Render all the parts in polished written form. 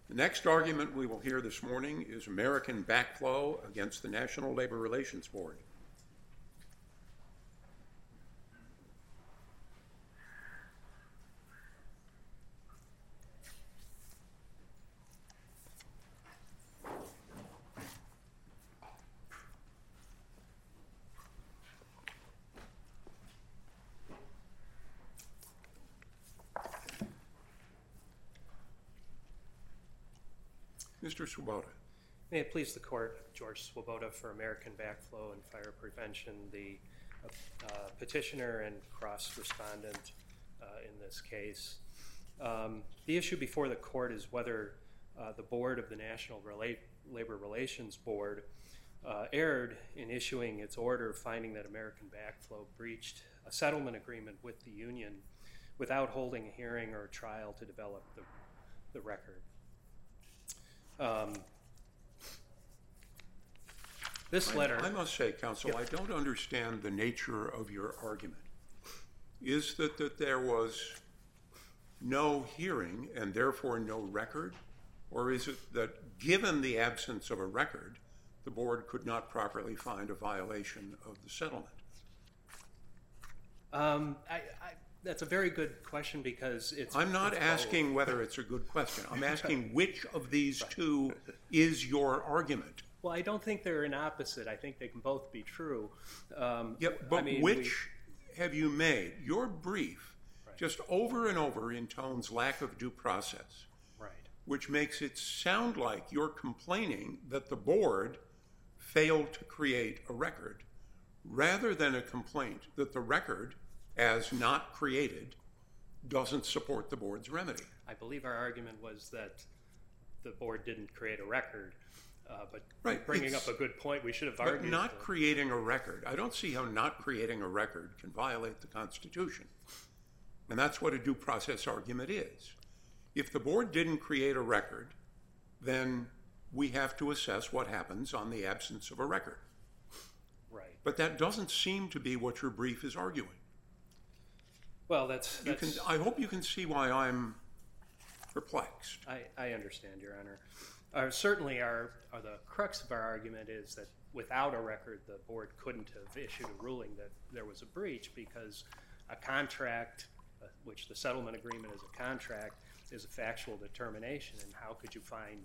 The next argument we will hear this morning is American Backflow against the National Labor Relations Board. Mr. Swoboda. May it please the Court, George Swoboda for American Backflow and Fire Prevention, the petitioner and cross-respondent in this case. The issue before the Court is whether the board of the National Labor Relations Board erred in issuing its order finding that American Backflow breached a settlement agreement with the union without holding a hearing or a trial to develop the record. This letter... I must say, Counsel, I don't understand the nature of your argument. Is that there was no hearing and therefore no record? Or is it that given the absence of a record, the board could not properly find a violation of the settlement? That's a very good question because it's... I'm not asking whether it's a good question. I'm asking which of these two is your argument. Well, I don't think they're an opposite. I think they can both be true. Which have you made? Your brief just over and over intones lack of due process, which makes it sound like you're complaining that the board failed to create a record rather than a complaint that the record, as not created, doesn't support the board's remedy. I believe our argument was that the board didn't create a record, but bringing up a good point, we should have argued. But not creating a record, I don't see how not creating a record can violate the Constitution. And that's what a due process argument is. If the board didn't create a record, then we have to assess what happens on the absence of a record. Right. But that doesn't seem to be what your brief is arguing. Well, that's... I hope you can see why I'm perplexed. I understand, Your Honor. Certainly, the crux of our argument is that without a record, the board couldn't have issued a ruling that there was a breach because a contract, which the settlement agreement is a contract, is a factual determination. And how could you find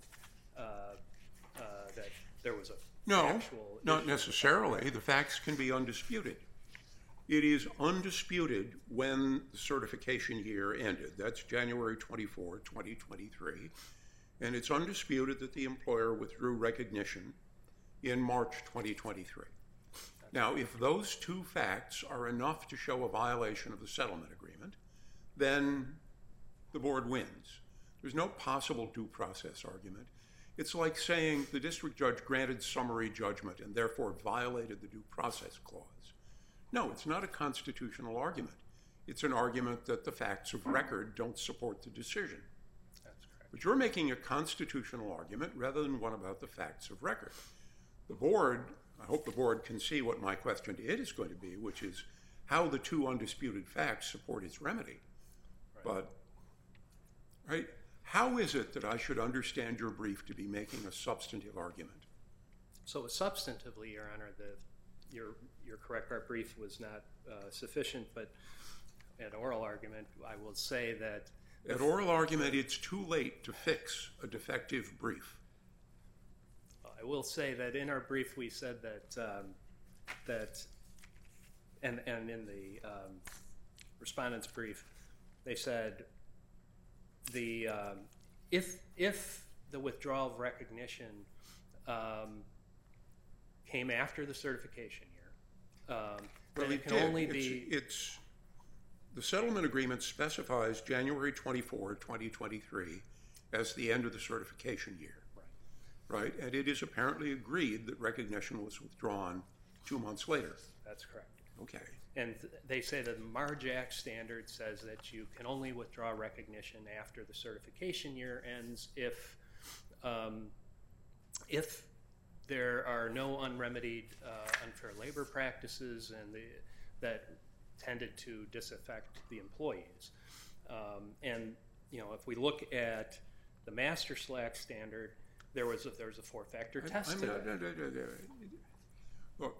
that there was a factual... No, not necessarily. The facts can be undisputed. It is undisputed when the certification year ended. That's January 24, 2023. And it's undisputed that the employer withdrew recognition in March 2023. Now, if those two facts are enough to show a violation of the settlement agreement, then the board wins. There's no possible due process argument. It's like saying the district judge granted summary judgment and therefore violated the due process clause. No, it's not a constitutional argument. It's an argument that the facts of record don't support the decision. That's correct. But you're making a constitutional argument rather than one about the facts of record. The board, I hope the board can see what my question to it is going to be, which is how the two undisputed facts support its remedy. But, how is it that I should understand your brief to be making a substantive argument? So substantively, Your Honor, you're correct. Our brief was not sufficient, but at oral argument, I will say that... At oral argument, it's too late to fix a defective brief. I will say that in our brief, we said and in the respondent's brief, they said if the withdrawal of recognition came after the certification year, then it can only be... The settlement agreement specifies January 24, 2023 as the end of the certification year. Right? And it is apparently agreed that recognition was withdrawn 2 months later. That's correct. Okay. And they say that the MARJAC standard says that you can only withdraw recognition after the certification year ends if there are no unremedied unfair labor practices and that tended to disaffect the employees. And if we look at the master slack standard, there was a four-factor test to it. Look,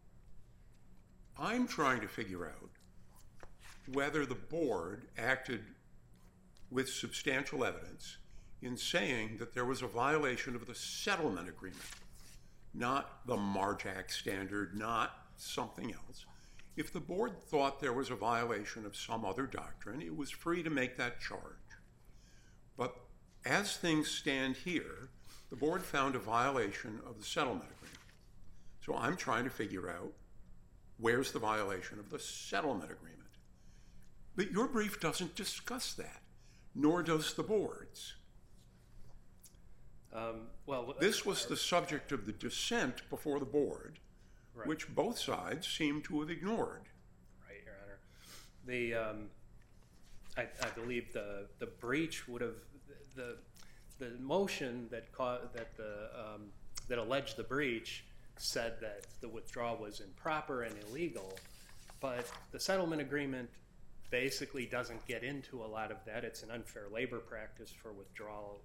I'm trying to figure out whether the board acted with substantial evidence in saying that there was a violation of the settlement agreement, not the Marjack standard, not something else. If the board thought there was a violation of some other doctrine, it was free to make that charge. But as things stand here, the board found a violation of the settlement agreement. So I'm trying to figure out where's the violation of the settlement agreement. But your brief doesn't discuss that, nor does the board's. This was the subject of the dissent before the board, right, which both sides seem to have ignored. Right, Your Honor. I believe the breach would have the motion that alleged the breach said that the withdrawal was improper and illegal, but the settlement agreement basically doesn't get into a lot of that. It's an unfair labor practice for withdrawal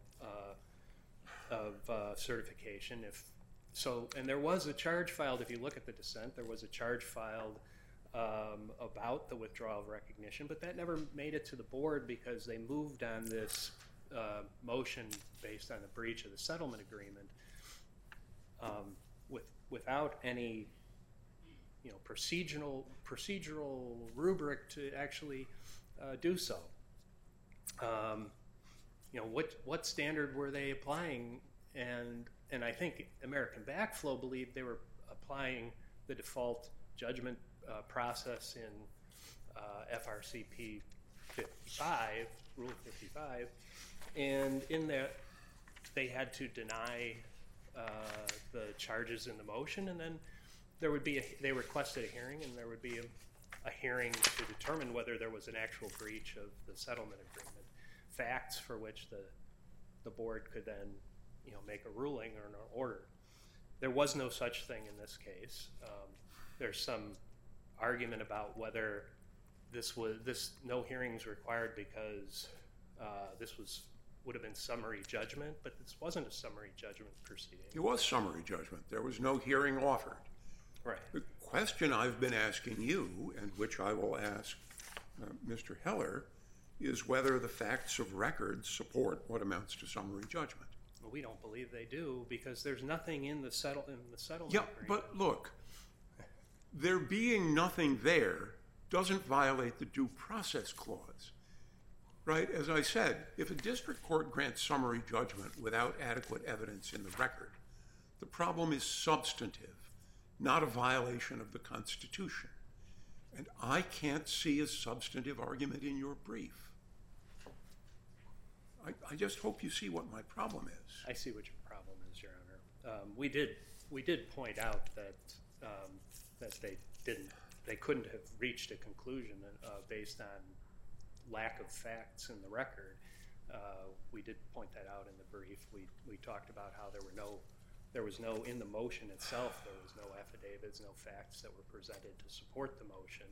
of certification. And there was a charge filed. If you look at the dissent, there was a charge filed about the withdrawal of recognition, but that never made it to the board because they moved on this motion based on the breach of the settlement agreement without any procedural rubric to actually do so. What standard were they applying? And I think American Backflow believed they were applying the default judgment process in FRCP 55, Rule 55, and in that they had to deny the charges in the motion, and then they requested a hearing, and there would be a hearing to determine whether there was an actual breach of the settlement agreement, facts for which the board could then make a ruling or an order. There was no such thing in this case. There's some argument about whether this no hearings required because this would have been summary judgment, but this wasn't a summary judgment proceeding. It was summary judgment. There was no hearing offered. Right. The question I've been asking you, and which I will ask Mr. Heller, is whether the facts of record support what amounts to summary judgment. Well, we don't believe they do because there's nothing in the settlement agreement. Yeah, but look, there being nothing there doesn't violate the due process clause. Right? As I said, if a district court grants summary judgment without adequate evidence in the record, the problem is substantive, not a violation of the Constitution. And I can't see a substantive argument in your brief. I just hope you see what my problem is. I see what your problem is, Your Honor. We did point out that they couldn't have reached a conclusion based on lack of facts in the record. We did point that out in the brief. We talked about how there was no in the motion itself. There was no affidavits, no facts that were presented to support the motion,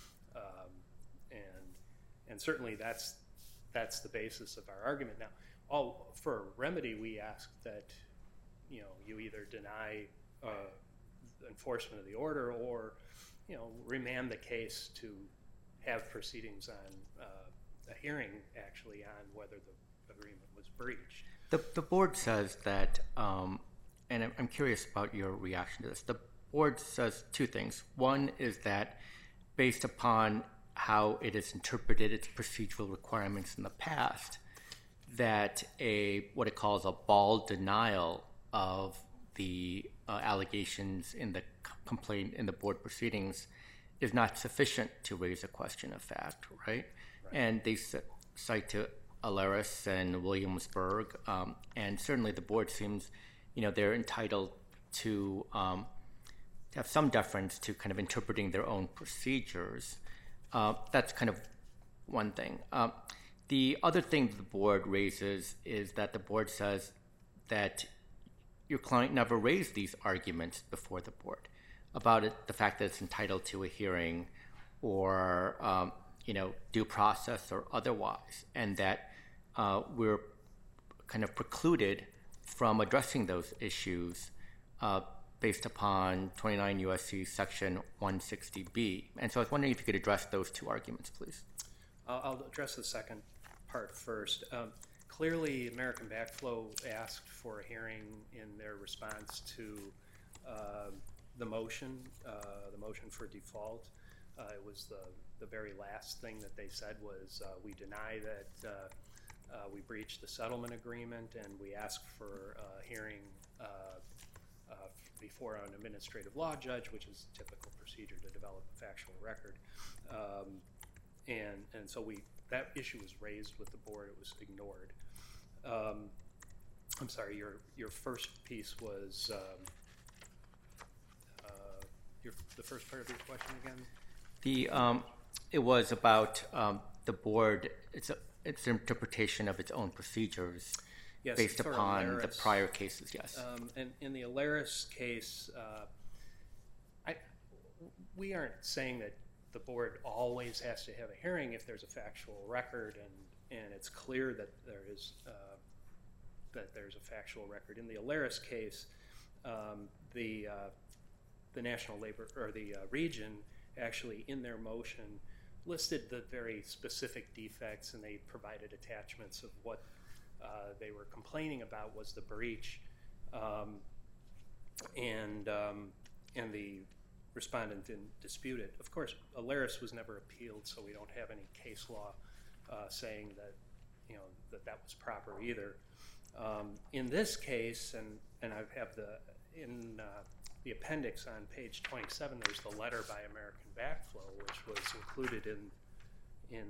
and certainly that's the basis of our argument. Now, for a remedy, we ask that you either deny enforcement of the order or remand the case to have proceedings on a hearing actually on whether the agreement was breached. The board says that, and I'm curious about your reaction to this. The board says two things. One is that based upon how it has interpreted its procedural requirements in the past, that what it calls a bald denial of the allegations in the complaint in the board proceedings is not sufficient to raise a question of fact, right? And they cite to Alaris and Williamsburg, and certainly the board seems, they're entitled to have some deference to kind of interpreting their own procedures. That's kind of one thing. The other thing the board raises is that the board says that your client never raised these arguments before the board about the fact that it's entitled to a hearing or due process or otherwise, and that we're kind of precluded from addressing those issues based upon 29 U.S.C. Section 160B. And so I was wondering if you could address those two arguments, please. I'll address the second part first. Clearly, American Backflow asked for a hearing in their response to the motion for default. It was the very last thing that they said was, we deny that we breached the settlement agreement, and we ask for a hearing before an administrative law judge, which is a typical procedure to develop a factual record. And so that issue was raised with the board. It was ignored. I'm sorry, your first piece was the first part of your question again? It was about the board, its interpretation of its own procedures. Yes, based upon Alaris, the prior cases, yes. And in the Alaris case, we aren't saying that the board always has to have a hearing if there's a factual record and it's clear that there's a factual record. In the Alaris case, the National Labor or the region actually in their motion listed the very specific defects, and they provided attachments of what they were complaining about was the breach, and the respondent didn't dispute it. Of course, Alaris was never appealed, so we don't have any case law saying that that was proper either. In this case, and I have the appendix on page 27. There's the letter by American Backflow, which was included in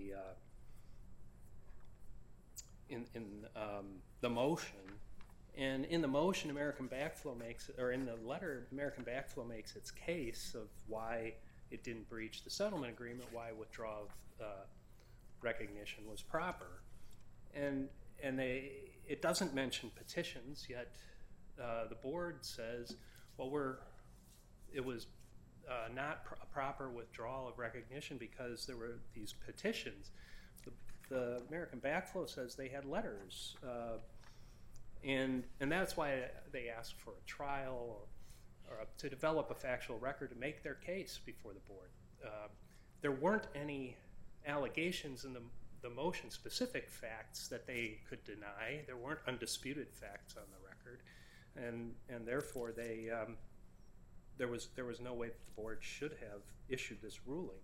the motion. And in the motion, American Backflow in the letter, American Backflow makes its case of why it didn't breach the settlement agreement, why withdrawal of recognition was proper. And it doesn't mention petitions, yet the board says, well, it was not a proper withdrawal of recognition because there were these petitions. The American Backflow says they had letters, and that's why they asked for a trial or to develop a factual record to make their case before the board. There weren't any allegations in the motion, specific facts that they could deny. There weren't undisputed facts on the record, and therefore there was no way that the board should have issued this ruling.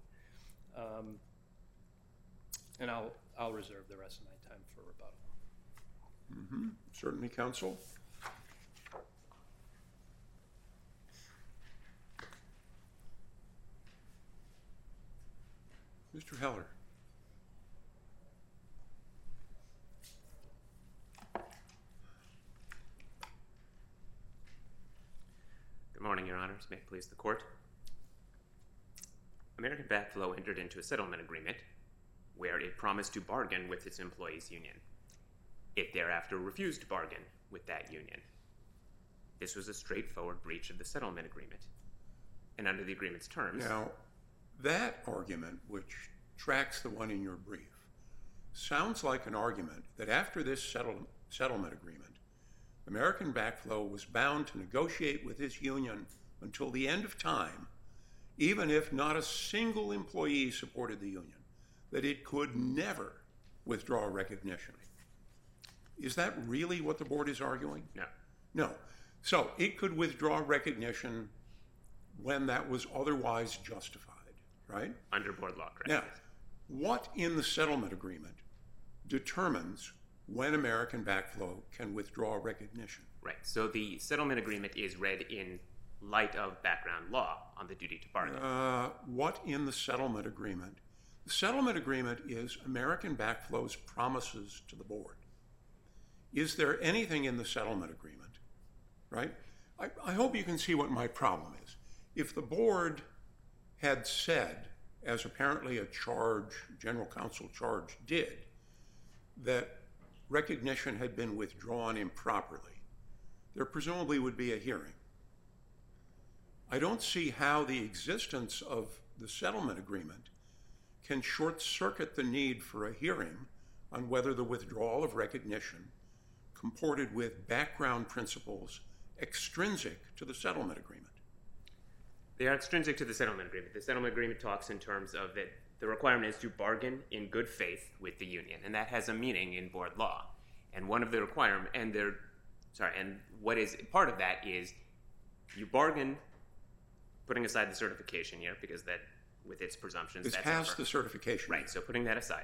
And I'll reserve the rest of my time for rebuttal. Mm-hmm. Certainly, counsel. Mr. Heller. Good morning, Your Honors. May it please the Court. American Backflow entered into a settlement agreement where it promised to bargain with its employees' union. It thereafter refused to bargain with that union. This was a straightforward breach of the settlement agreement. And under the agreement's terms... Now, that argument, which tracks the one in your brief, sounds like an argument that after this settlement agreement, American Backflow was bound to negotiate with its union until the end of time, even if not a single employee supported the union, that it could never withdraw recognition. Is that really what the board is arguing? No. No. So it could withdraw recognition when that was otherwise justified, right? Under board law, correct. Now, what in the settlement agreement determines when American Backflow can withdraw recognition? Right. So the settlement agreement is read in light of background law on the duty to bargain. What in the settlement agreement? The settlement agreement is American Backflow's promises to the board. Is there anything in the settlement agreement, right? I hope you can see what my problem is. If the board had said, as apparently a general counsel charge did, that recognition had been withdrawn improperly, there presumably would be a hearing. I don't see how the existence of the settlement agreement can short-circuit the need for a hearing on whether the withdrawal of recognition comported with background principles extrinsic to the settlement agreement? They are extrinsic to the settlement agreement. The settlement agreement talks in terms of that the requirement is to bargain in good faith with the union, and that has a meaning in board law. And one of the requirement, and what is part of that is you bargain, putting aside the certification here, because that, with its presumptions, It's that's past the certification. right. So putting that aside,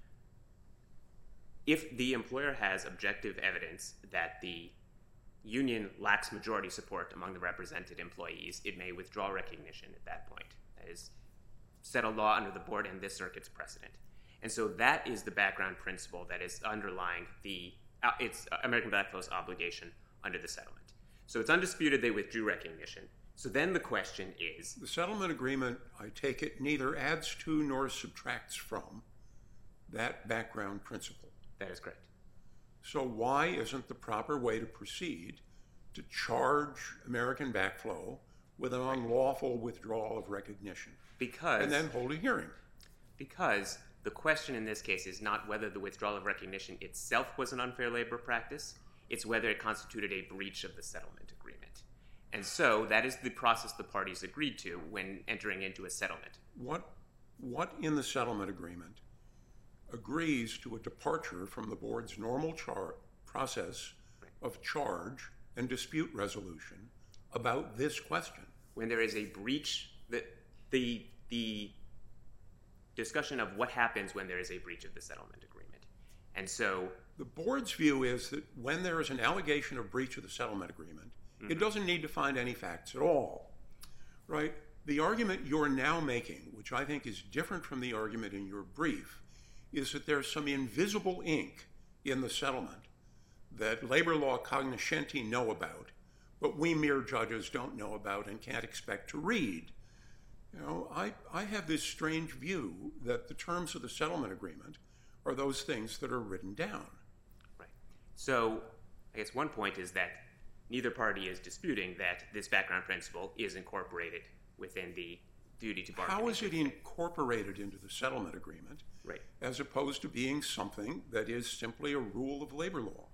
if the employer has objective evidence that the union lacks majority support among the represented employees, it may withdraw recognition at that point. That is settled law under the board and this circuit's precedent. And so that is the background principle that is underlying it's American Backflow's obligation under the settlement. So it's undisputed they withdrew recognition. So then the question is... The settlement agreement, I take it, neither adds to nor subtracts from that background principle. That is correct. So why isn't the proper way to proceed to charge American Backflow with an unlawful withdrawal of recognition? Because... And then hold a hearing. Because the question in this case is not whether the withdrawal of recognition itself was an unfair labor practice, it's whether it constituted a breach of the settlement agreement. And so that is the process the parties agreed to when entering into a settlement. What in the settlement agreement agrees to a departure from the board's normal process of charge and dispute resolution about this question? When there is a breach, the discussion of what happens when there is a breach of the settlement agreement. And so... The board's view is that when there is an allegation of breach of the settlement agreement, it doesn't need to find any facts at all, right? The argument you're now making, which I think is different from the argument in your brief, is that there's some invisible ink in the settlement that labor law cognoscenti know about, but we mere judges don't know about and can't expect to read. You know, I have this strange view that the terms of the settlement agreement are those things that are written down. Right. So I guess one point is that neither party is disputing that this background principle is incorporated within the duty to bargain. How is it incorporated into the settlement agreement, right, as opposed to being something that is simply a rule of labor law?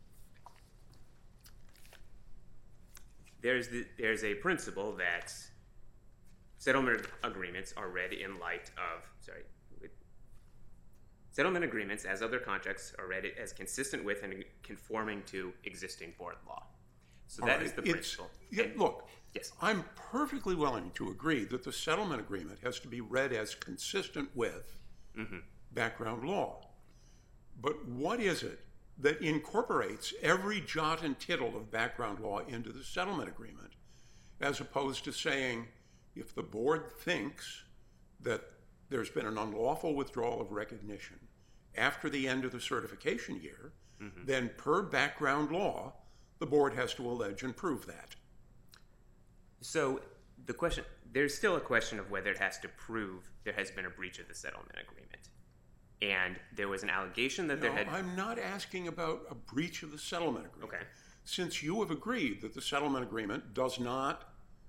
There's a principle that settlement agreements are read in light of, settlement agreements, as other contracts, are read as consistent with and conforming to existing board law. So that is the principle. Look, yes. I'm perfectly willing to agree that the settlement agreement has to be read as consistent with background law. But what is it that incorporates every jot and tittle of background law into the settlement agreement, as opposed to saying, if the board thinks that there's been an unlawful withdrawal of recognition after the end of the certification year, then per background law, the board has to allege and prove that. So the question, there's still a question of whether it has to prove there has been a breach of the settlement agreement. And there was an allegation that there had... I'm not asking about a breach of the settlement agreement. Okay. Since you have agreed that the settlement agreement does not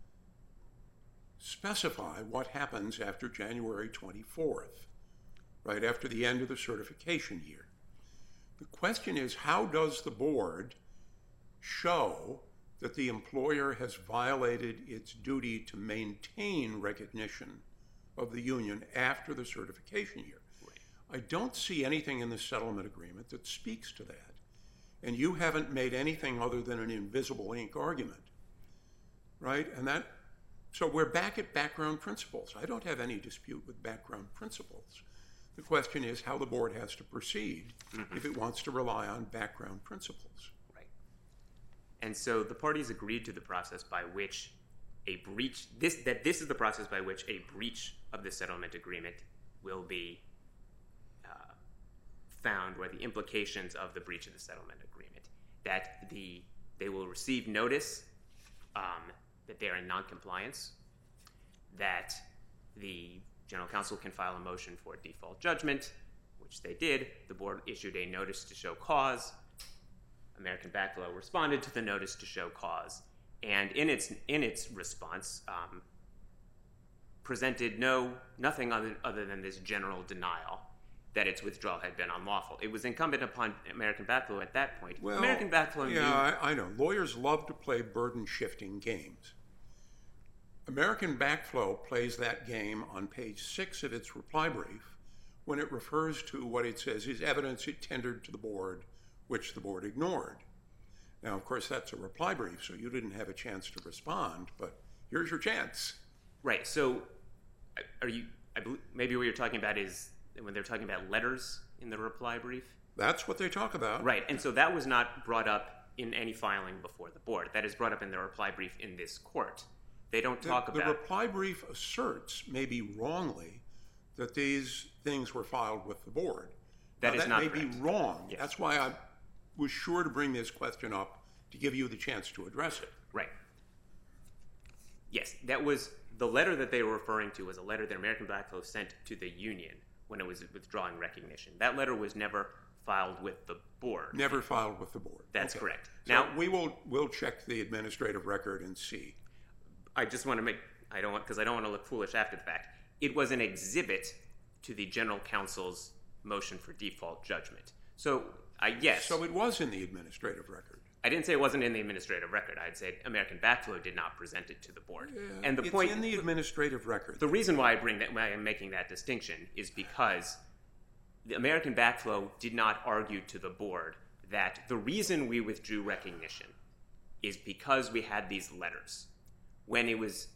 specify what happens after January 24th, right after the end of the certification year. The question is, how does the board show that the employer has violated its duty to maintain recognition of the union after the certification year? Right. I don't see anything in the settlement agreement that speaks to that. And you haven't made anything other than an invisible ink argument, right? So we're back at background principles. I don't have any dispute with background principles. The question is how the board has to proceed if it wants to rely on background principles. Right. And so the parties agreed to the process by which a breach, this is the process by which a breach of the settlement agreement will be found, where the implications of the breach of the settlement agreement, that they will receive notice that they are in noncompliance, that the general counsel can file a motion for default judgment, which they did. The board issued a notice to show cause. American Backflow responded to the notice to show cause, and in its response, presented nothing other than this general denial that its withdrawal had been unlawful. It was incumbent upon American Backflow at that point. Well, American Backflow knew... I know. Lawyers love to play burden-shifting games. American Backflow plays that game on page 6 of its reply brief when it refers to what it says is evidence it tendered to the board, which the board ignored. Now, of course, that's a reply brief, so you didn't have a chance to respond, but here's your chance. Right, so maybe what you're talking about is when they're talking about letters in the reply brief? That's what they talk about. Right, and so that was not brought up in any filing before the board. That is brought up in the reply brief in this court. They don't talk about... The reply brief asserts, maybe wrongly, that these things were filed with the board. That is not correct. That may be wrong. Yes. That's why I was sure to bring this question up to give you the chance to address it. Right. Yes, that was... The letter that they were referring to was a letter that American Backflow sent to the union when it was withdrawing recognition. That letter was never filed with the board. Never filed with the board. That's correct. So now we'll check the administrative record and see. I just want to make... because I don't want to look foolish after the fact. It was an exhibit to the general counsel's motion for default judgment. So, yes. So it was in the administrative record. I didn't say it wasn't in the administrative record. I'd said American Backflow did not present it to the board. Yeah, and the it's point in the administrative record. The reason why I am making that distinction is because the American Backflow did not argue to the board that the reason we withdrew recognition is because we had these letters. When it was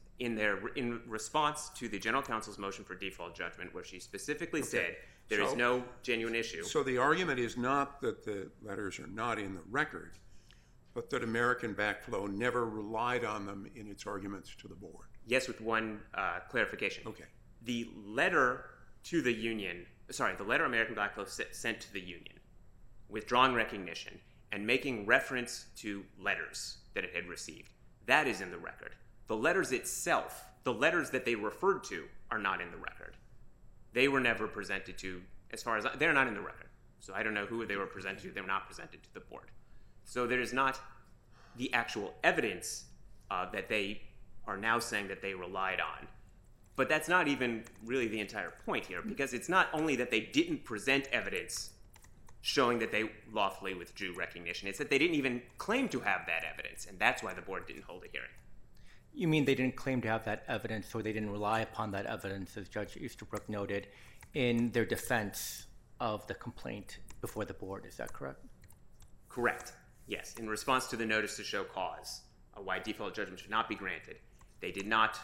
in response to the general counsel's motion for default judgment, where she specifically said there is no genuine issue. So the argument is not that the letters are not in the record, but that American Backflow never relied on them in its arguments to the board. Yes, with one clarification. Okay. The letter to the union, the letter American Backflow sent to the union, withdrawing recognition and making reference to letters that it had received, that is in the record. The letters itself, the letters that they referred to, are not in the record. They were never presented to, they're not in the record. So I don't know who they were presented to. They were not presented to the board. So there is not the actual evidence that they are now saying that they relied on. But that's not even really the entire point here, because it's not only that they didn't present evidence showing that they lawfully withdrew recognition, it's that they didn't even claim to have that evidence, and that's why the board didn't hold a hearing. You mean they didn't claim to have that evidence, or they didn't rely upon that evidence, as Judge Easterbrook noted, in their defense of the complaint before the board? Is that correct? Correct. Yes. In response to the notice to show cause, why default judgment should not be granted, they did not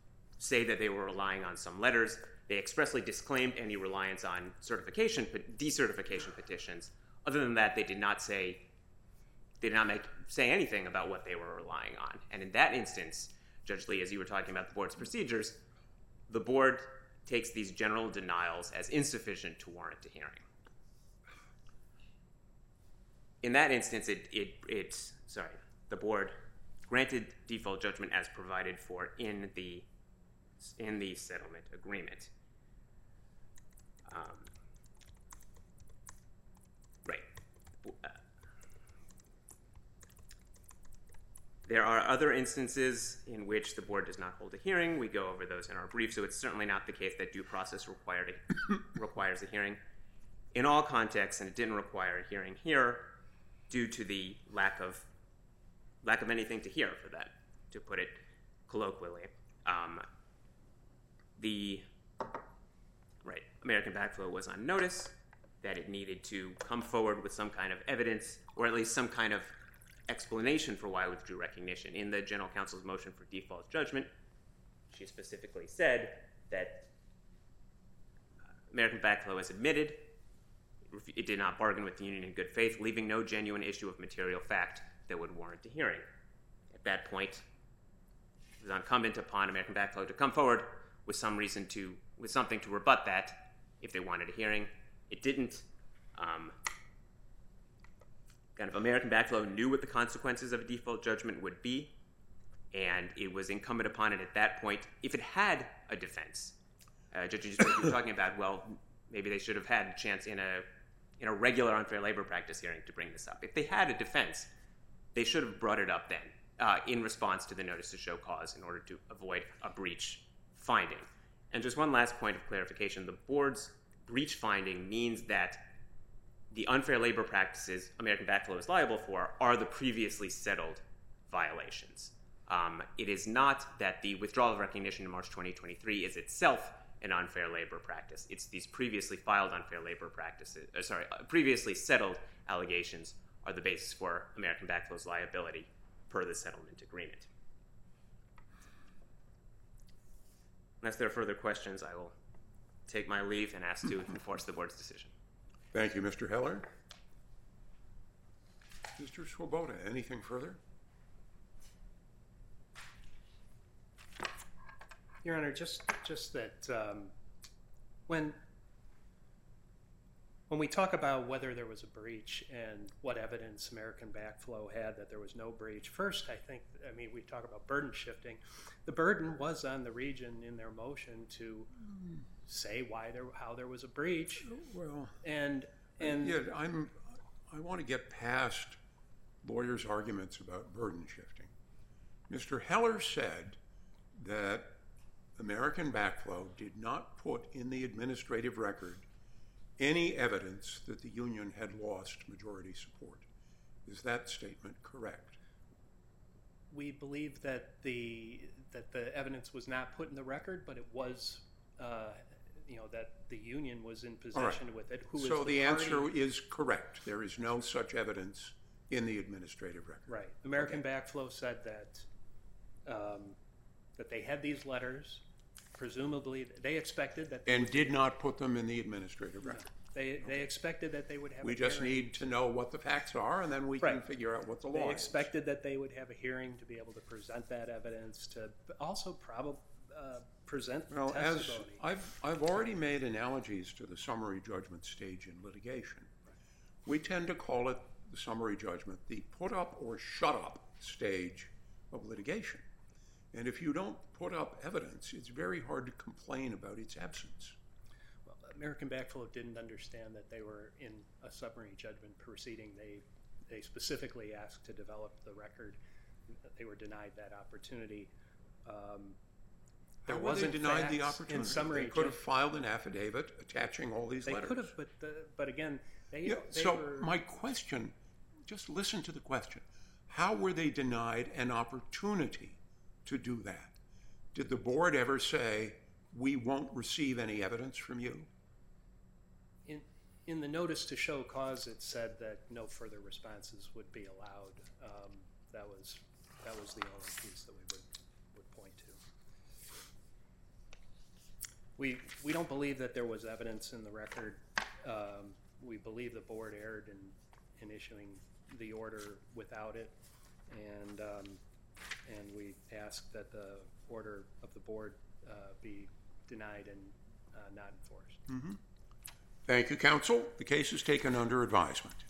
say that they were relying on some letters. They expressly disclaimed any reliance on decertification petitions. Other than that, they did not say anything about what they were relying on. And in that instance, Judge Lee, as you were talking about the board's procedures, the board takes these general denials as insufficient to warrant a hearing. In that instance, the board granted default judgment as provided for in the settlement agreement. Right. There are other instances in which the board does not hold a hearing. We go over those in our brief, so it's certainly not the case that due process requires a hearing. In all contexts, and it didn't require a hearing here, due to the lack of anything to hear for that, to put it colloquially. American Backflow was on notice that it needed to come forward with some kind of evidence, or at least some kind of explanation for why it withdrew recognition. In the general counsel's motion for default judgment, she specifically said that American Backflow has admitted it did not bargain with the union in good faith, leaving no genuine issue of material fact that would warrant a hearing. At that point, it was incumbent upon American Backflow to come forward with something to rebut that if they wanted a hearing. It didn't. American Backflow knew what the consequences of a default judgment would be, and it was incumbent upon it at that point, if it had a defense. Judge, you were talking about, well, maybe they should have had a chance in a regular unfair labor practice hearing to bring this up. If they had a defense, they should have brought it up then in response to the notice to show cause in order to avoid a breach finding. And just one last point of clarification, the board's breach finding means that the unfair labor practices American Backflow is liable for are the previously settled violations. It is not that the withdrawal of recognition in March 2023 is itself an unfair labor practice. It's these previously filed unfair labor practices, previously settled allegations are the basis for American Backflow's liability per the settlement agreement. Unless there are further questions, I will take my leave and ask to enforce the board's decision. Thank you, Mr. Heller. Mr. Swoboda, anything further? Your Honor, just that when we talk about whether there was a breach and what evidence American Backflow had that there was no breach, first, we talk about burden shifting. The burden was on the region in their motion to say how there was a breach. Well, and yeah, I want to get past lawyers' arguments about burden shifting. Mr. Heller said that American Backflow did not put in the administrative record any evidence that the union had lost majority support. Is that statement correct? We believe that the evidence was not put in the record, but it was, that the union was in possession with it. So the answer is correct. There is no such evidence in the administrative record. Right. American Backflow said that they had these letters. Presumably, they expected that. And did not put them in the administrative record. They expected that they would have. We just need to know what the facts are, and then we can figure out what the law is. They expected that they would have a hearing to be able to present that evidence, to also present testimony. I've already made analogies to the summary judgment stage in litigation. We tend to call it the summary judgment, the put up or shut up stage of litigation. And if you don't put up evidence, it's very hard to complain about its absence. Well, American Backflow didn't understand that they were in a summary judgment proceeding. They specifically asked to develop the record. They were denied that opportunity. How were they denied the opportunity? They could have filed an affidavit attaching all these letters. They could have, but again, they were... My question, just listen to the question. How were they denied an opportunity to do that? Did the board ever say, we won't receive any evidence from you? In the notice to show cause, it said that no further responses would be allowed. That was the only piece that we would point to. We don't believe that there was evidence in the record. We believe the board erred in issuing the order without it, and we ask that the order of the board be denied and not enforced. Thank you, counsel. The case is taken under advisement.